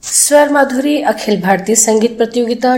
स्वर माधुरी अखिल भारतीय संगीत प्रतियोगिता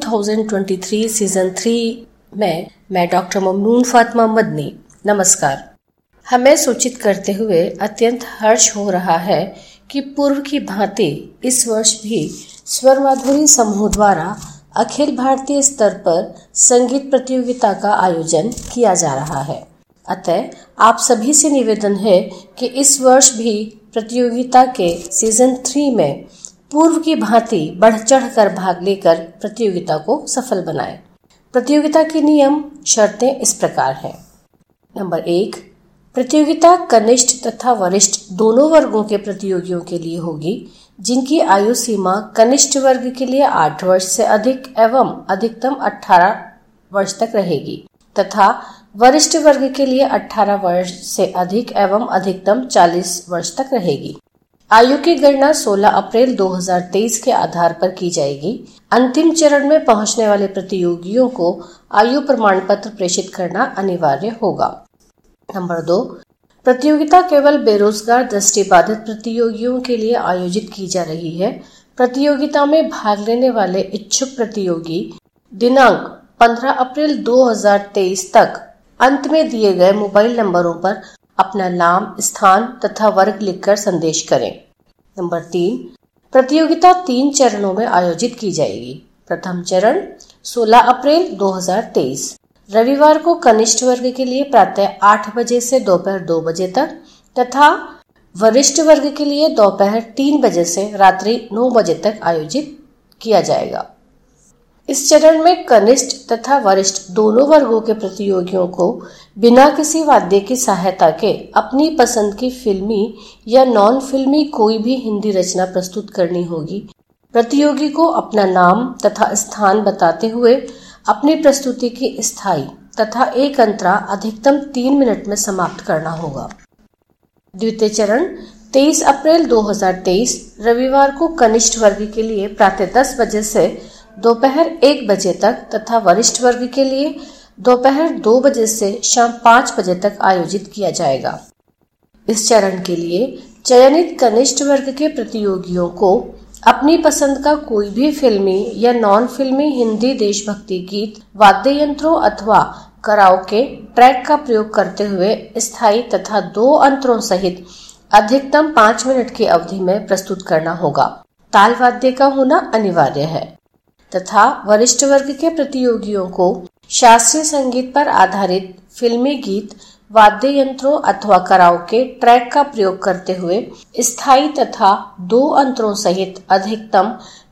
2023 सीजन 3 में मैं डॉक्टर ममनून फातिमा मदनी। नमस्कार। हमें सूचित करते हुए अत्यंत हर्ष हो रहा है कि पूर्व की भांति इस वर्ष भी स्वर माधुरी समूह द्वारा अखिल भारतीय स्तर पर संगीत प्रतियोगिता का आयोजन किया जा रहा है। अतः आप सभी से निवेदन है कि इस वर्ष भी प्रतियोगिता के सीजन 3 में पूर्व की भांति बढ़ चढ़ कर भाग लेकर प्रतियोगिता को सफल बनाएं। प्रतियोगिता के नियम शर्तें इस प्रकार हैं। नंबर 1, प्रतियोगिता कनिष्ठ तथा वरिष्ठ दोनों वर्गों के प्रतियोगियों के लिए होगी, जिनकी आयु सीमा कनिष्ठ वर्ग के लिए 8 वर्ष से अधिक एवं अधिकतम 18 वर्ष तक रहेगी तथा वरिष्ठ वर्ग के लिए 18 वर्ष से अधिक एवं अधिकतम 40 वर्ष तक रहेगी। आयु की गणना 16 अप्रैल 2023 के आधार पर की जाएगी। अंतिम चरण में पहुंचने वाले प्रतियोगियों को आयु प्रमाण पत्र प्रेषित करना अनिवार्य होगा। नंबर 2, प्रतियोगिता केवल बेरोजगार दृष्टिबाधित प्रतियोगियों के लिए आयोजित की जा रही है। प्रतियोगिता में भाग लेने वाले इच्छुक प्रतियोगी दिनांक 15 अप्रैल 2023 तक अंत में दिए गए मोबाइल नंबरों पर अपना नाम, स्थान तथा वर्ग लिखकर संदेश करें। नंबर 3, प्रतियोगिता 3 चरणों में आयोजित की जाएगी। प्रथम चरण 16 अप्रैल 2023 रविवार को कनिष्ठ वर्ग के लिए प्रातः 8 बजे से दोपहर 2 बजे तक तथा वरिष्ठ वर्ग के लिए दोपहर 3 बजे से रात्रि 9 बजे तक आयोजित किया जाएगा। इस चरण में कनिष्ठ तथा वरिष्ठ दोनों वर्गों के प्रतियोगियों को बिना किसी वाद्य की सहायता के अपनी पसंद की फिल्मी या नॉन फिल्मी कोई भी हिंदी रचना प्रस्तुत करनी होगी। प्रतियोगी को अपना नाम तथा स्थान बताते हुए अपनी प्रस्तुति की स्थायी तथा एक अंतरा अधिकतम 3 मिनट में समाप्त करना होगा। द्वितीय चरण 23 अप्रैल 2023 रविवार को कनिष्ठ वर्ग के लिए प्रातः 10 बजे से दोपहर 1 बजे तक तथा वरिष्ठ वर्ग के लिए दोपहर 2 बजे से शाम 5 बजे तक आयोजित किया जाएगा। इस चरण के लिए चयनित कनिष्ठ वर्ग के प्रतियोगियों को अपनी पसंद का कोई भी फिल्मी या नॉन फिल्मी हिंदी देशभक्ति गीत वाद्य यंत्रों अथवा कराओके ट्रैक का प्रयोग करते हुए स्थायी तथा 2 अंतरों सहित अधिकतम 5 मिनट की अवधि में प्रस्तुत करना होगा। ताल वाद्य का होना अनिवार्य है तथा वरिष्ठ वर्ग के प्रतियोगियों को शास्त्रीय संगीत पर आधारित फिल्मी गीत वाद्य यंत्रों अथवा कराओके ट्रैक का प्रयोग करते हुए स्थायी तथा 2 अंतरों सहित अधिकतम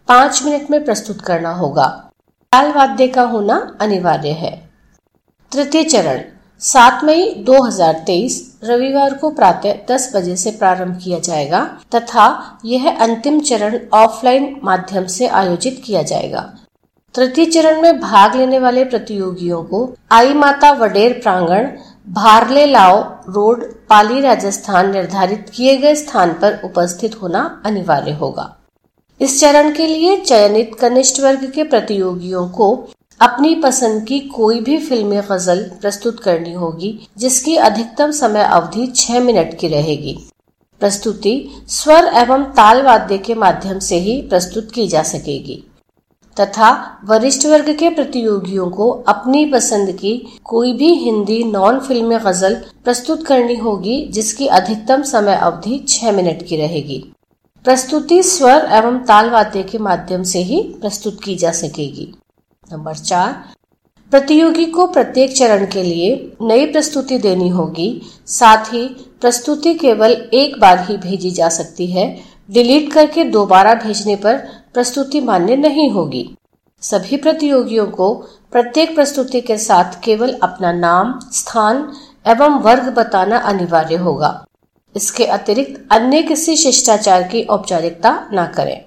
5 मिनट में प्रस्तुत करना होगा। ताल वाद्य का होना अनिवार्य है। तृतीय चरण 7 मई 2023 रविवार को प्रातः 10 बजे से प्रारंभ किया जाएगा तथा यह अंतिम चरण ऑफलाइन माध्यम से आयोजित किया जाएगा। तृतीय चरण में भाग लेने वाले प्रतियोगियों को आई माता वडेर प्रांगण, भारले लाओ रोड, पाली, राजस्थान निर्धारित किए गए स्थान पर उपस्थित होना अनिवार्य होगा। इस चरण के लिए चयनित कनिष्ठ वर्ग के प्रतियोगियों को अपनी पसंद की कोई भी फिल्मी गजल प्रस्तुत करनी होगी, जिसकी अधिकतम समय अवधि 6 मिनट की रहेगी। प्रस्तुति स्वर एवं ताल वाद्य के माध्यम से ही प्रस्तुत की जा सकेगी तथा वरिष्ठ वर्ग के प्रतियोगियों को अपनी पसंद की कोई भी हिंदी नॉन फिल्मी गजल प्रस्तुत करनी होगी, जिसकी अधिकतम समय अवधि 6 मिनट की रहेगी। प्रस्तुति स्वर एवं ताल वाद्य के माध्यम से ही प्रस्तुत की जा सकेगी। नंबर 4, प्रतियोगी को प्रत्येक चरण के लिए नई प्रस्तुति देनी होगी। साथ ही प्रस्तुति केवल एक बार ही भेजी जा सकती है। डिलीट करके दोबारा भेजने पर प्रस्तुति मान्य नहीं होगी। सभी प्रतियोगियों को प्रत्येक प्रस्तुति के साथ केवल अपना नाम, स्थान एवं वर्ग बताना अनिवार्य होगा। इसके अतिरिक्त अन्य किसी शिष्टाचार की औपचारिकता न करें।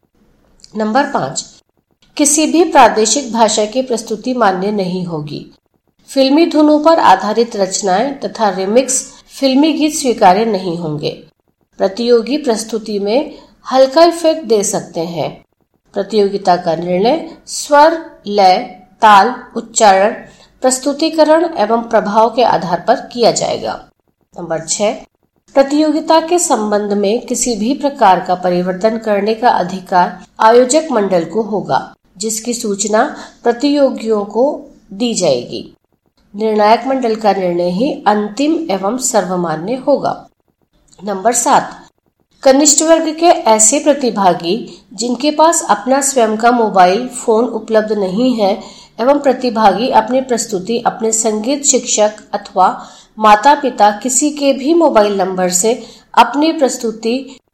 नंबर 5, किसी भी प्रादेशिक भाषा की प्रस्तुति मान्य नहीं होगी। फिल्मी धुनों पर आधारित रचनाएं तथा रिमिक्स फिल्मी गीत स्वीकार्य नहीं होंगे। प्रतियोगी प्रस्तुति में हल्का इफेक्ट दे सकते हैं। प्रतियोगिता का निर्णय स्वर, लय, ताल, उच्चारण, प्रस्तुतिकरण एवं प्रभाव के आधार पर किया जाएगा। नंबर 6, प्रतियोगिता के संबंध में किसी भी प्रकार का परिवर्तन करने का अधिकार आयोजक मंडल को होगा, जिसकी सूचना प्रतियोगियों को दी जाएगी। निर्णायक मंडल का निर्णय ही अंतिम एवं सर्वमान्य होगा। नंबर 7, कनिष्ठ वर्ग के ऐसे प्रतिभागी जिनके पास अपना स्वयं का मोबाइल फोन उपलब्ध नहीं है एवं प्रतिभागी अपनी प्रस्तुति अपने संगीत शिक्षक अथवा माता पिता किसी के भी मोबाइल नंबर से अपनी प्रस्तुति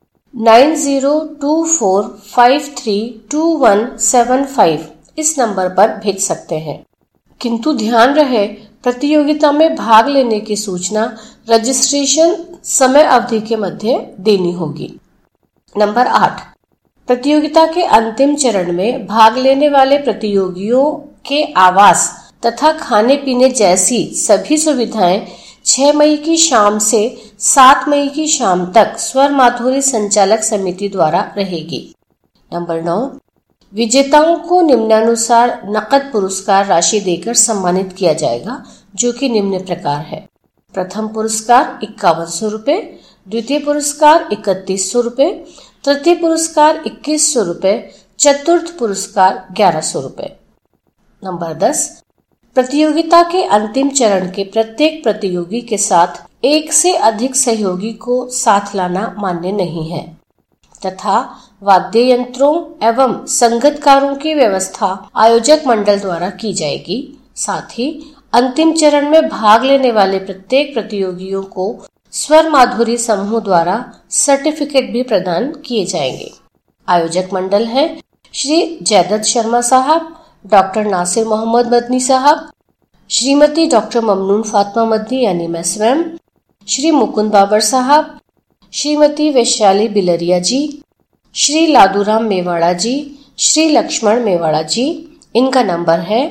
9024532175 इस नंबर पर भेज सकते हैं। किंतु ध्यान रहे, प्रतियोगिता में भाग लेने की सूचना रजिस्ट्रेशन समय अवधि के मध्य देनी होगी। नंबर 8, प्रतियोगिता के अंतिम चरण में भाग लेने वाले प्रतियोगियों के आवास तथा खाने पीने जैसी सभी सुविधाएं 6 मई की शाम से 7 मई की शाम तक स्वर माधुरी संचालक समिति द्वारा रहेगी। नंबर 9, विजेताओं को निम्नानुसार नकद पुरस्कार राशि देकर सम्मानित किया जाएगा, जो कि निम्न प्रकार है। प्रथम पुरस्कार 5100 रुपए, द्वितीय पुरस्कार 3100 रुपए, तृतीय पुरस्कार 2100 रुपए, चतुर्थ पुरस्कार 1100 रुपए। नंबर 10, प्रतियोगिता के अंतिम चरण के प्रत्येक प्रतियोगी के साथ एक से अधिक सहयोगी को साथ लाना मान्य नहीं है तथा वाद्य यंत्रों एवं संगीतकारों की व्यवस्था आयोजक मंडल द्वारा की जाएगी। साथ ही अंतिम चरण में भाग लेने वाले प्रत्येक प्रतियोगियों को स्वर माधुरी समूह द्वारा सर्टिफिकेट भी प्रदान किए जाएंगे। आयोजक मंडल है श्री जयदत्त शर्मा साहब, डॉक्टर नासिर मोहम्मद मदनी साहब, श्रीमती डॉक्टर ममनून फातिमा मदनी यानी मैं स्वयं, श्री मुकुंद बाबर साहब, श्रीमती वैशाली बिलरिया जी, श्री लादूराम मेवाड़ा जी, श्री लक्ष्मण मेवाड़ा जी। इनका नंबर है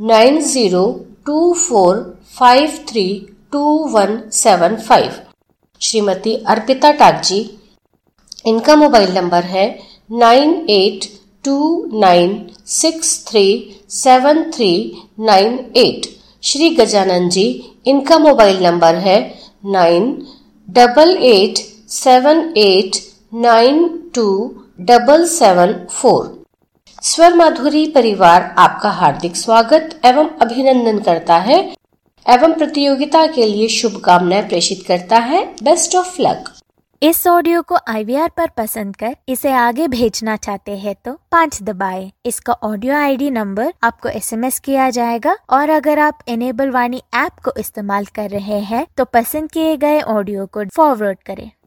9024532175। श्रीमती अर्पिता टाकजी, इनका मोबाइल नंबर है 9829637398। श्री गजानन जी, इनका मोबाइल नंबर है 9878927774। स्वर माधुरी परिवार आपका हार्दिक स्वागत एवं अभिनंदन करता है एवं प्रतियोगिता के लिए शुभकामनाएं प्रेषित करता है। Best of luck. इस ऑडियो को IVR पर पसंद कर इसे आगे भेजना चाहते हैं तो 5 दबाएं। इसका ऑडियो ID नंबर आपको SMS किया जाएगा और अगर आप इनेबल वाणी ऐप को इस्तेमाल कर रहे हैं तो पसंद किए गए ऑडियो को फॉरवर्ड करें।